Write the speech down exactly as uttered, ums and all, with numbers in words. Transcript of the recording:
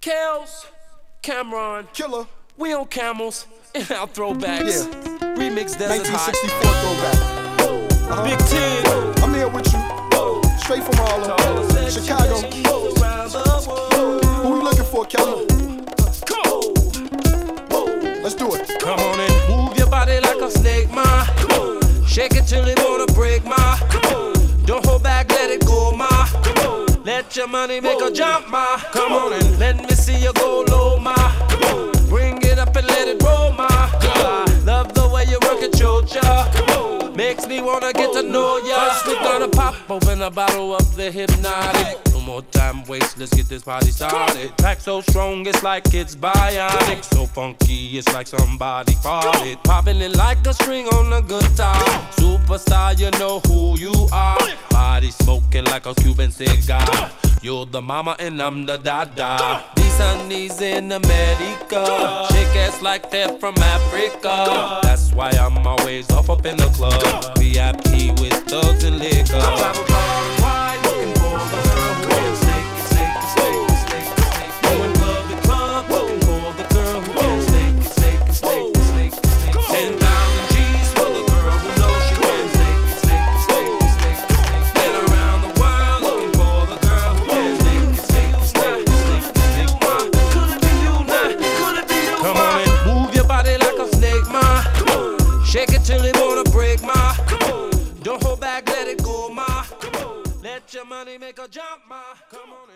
Kels, Cameron, Killer. we on camels and our throwbacks. Yeah. Remix Desert nineteen Hot. sixty-four throwback. Uh-huh. Big Ten. I'm here with you. Straight from Harlem, Chicago. Who we looking for, Kelly? Let's do it. Come on and move your body like a snake, ma. Shake it till it wanna break, ma. Don't hold back, let it go, ma. Let your money make a jump, ma. Come on and let me see you go low, ma. Bring it up and let it roll, ma. I love the way you work it, chocha. Makes me wanna get to know ya. First we gonna pop open a bottle of the Hypnotic. No more time waste, let's get this party started. Pack so strong, it's like it's bionic. So funky, it's like somebody farted. Popping it like a string on a guitar. Superstar, you know who you are. Body smoking like a Cuban cigar. You're the mama and I'm the dada. These honeys in America shake ass like they're from Africa. That's why I'm always off up in the club. V I P with thugs and liquor. I travel far and wide looking for the girl who can snake it, snake it, snake it, snake it, snake it. Going club to club looking for the girl who can snake it, snake it, snake it, snake it, snake it. Ten thousand G's for the girl who knows she can snake it, snake it, snake it, snake it, snake it. Been around the world looking for the girl who can snake it, snake it, snake it, snake it, snake it. Could it be you now? Could it be you? Come on and move your body like a snake, ma. Shake it till it wanna break, ma. Don't hold back, let it go, ma. Let your money make a jump, ma. Come on.